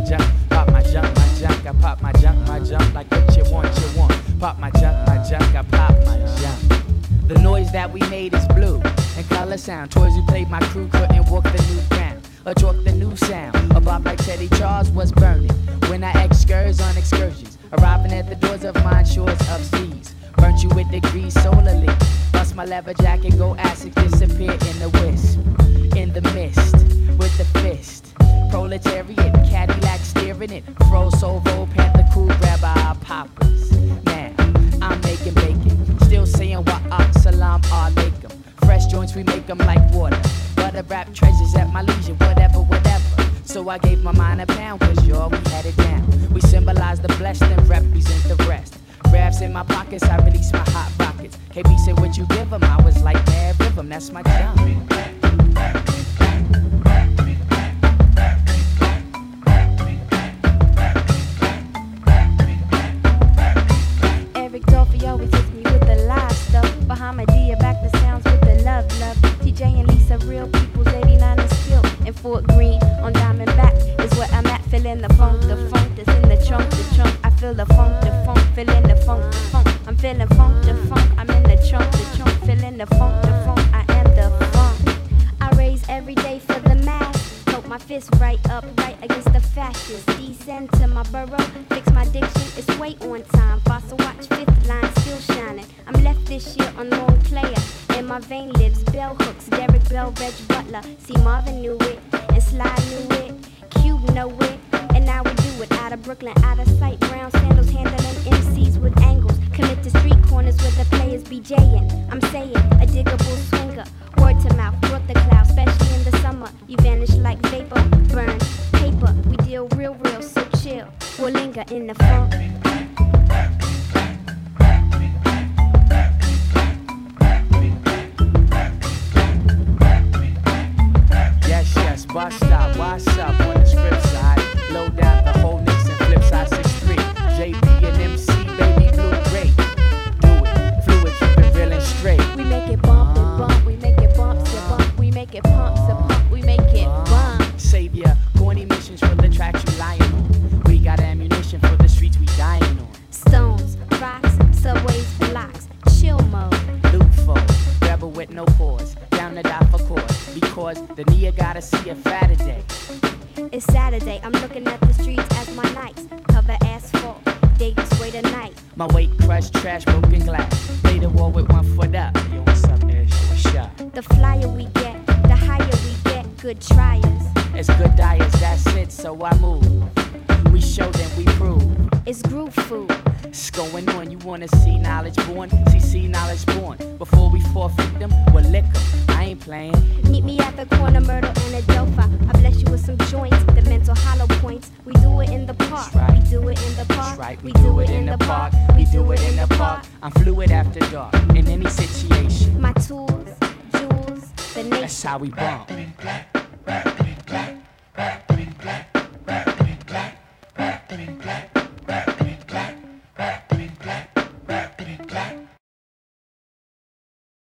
junk, pop my junk, my junk. I pop my junk like what you want, you want. Pop my junk, I pop my junk. The noise that we made is blue and color sound. Toys we played, my crew couldn't walk the new ground or talk the new sound. A bop like Teddy Charles was burning when I excurs on excursions, arriving at the doors of mine shores of seas. Burnt you with degrees solarly. Bust my leather jacket, go acid, disappear in the wisp, in the mist, with the fist. Proletariat, Cadillac steering it. Fro, Sovo, Panther, cool, grab our poppers. Now, I'm making bacon, still saying wa'ak, salam alaikum. Fresh joints, we make them like water. Butter wrap treasures at my leisure, whatever, whatever. So I gave my mind a pound, cause y'all, we had it down. We symbolize the blessed and represent the rest. Grabs in my pockets, I release my hot rockets. KB said what you give 'em, I was like mad rhythm, that's my job. Eric Dolphy always hits me with the live stuff. Bahamadia back the sounds with the love. TJ and Lisa, real people's 89 and still in Fort Greene on Diamondback is where I'm at, feeling the funk that's in the trunk. I feel the funk, feeling the funk. I'm feeling funk, I'm in the trunk, feeling the funk, I am the funk. I raise every day for the mass, hold my fist right up, right against the fascists. Descend to my burrow, fix my diction, it's way on time. Fossil watch, fifth line, still shining. I'm left this year on long player. In my vein lives bell hooks, Derek Bell, Reg Butler. See Marvin knew it, and Sly knew it, Cube know it, and now we do it. Out of Brooklyn, out of sight, brown sandals handling MCs with angles. Commit to street corners where the players be jaying. I'm saying, a diggable swinger, word to mouth, brought the cloud, especially in the summer. You vanish like vapor, burn paper. We deal real, so chill. We'll linger in the funk. Yes, bus stop, what's up on the script side? Low down the whole Nixon, flip side 6'3". JB and MC, baby blue, great. Do it, fluid, keep it real and straight. We make it bump and bump, we make it bump to bump, we make it pump to pump, we make it bump. Savior, corny missions for the tracks you lying on. We got ammunition for the streets we dying on. Stones, rocks, subways, blocks, chill mode. Loot for, rebel with no pause, down to die for cause. Because the Nia gotta see a fatter day. It's Saturday, I'm looking at the streets as my nights cover asphalt, day this way tonight. My weight crushed, trash, broken glass. Play the wall with 1 foot up. Yo, what's up, Ash? What's up? The flyer we get, the higher we get, good triers. It's good diets, that's it, so I move. We show them we prove. It's groove food. It's going on, you wanna see knowledge born? See knowledge born. Before we forfeit them, we'll lick them. I ain't playing. Meet me at the corner, Myrtle and Adelphi. I bless you with some joints, the mental hollow points. We do it in the park. Right. We do it in the park. That's right, we do it in the park. We do it in the park. I'm fluid after dark, in any situation. My tools, jewels, the nation. That's how we bump.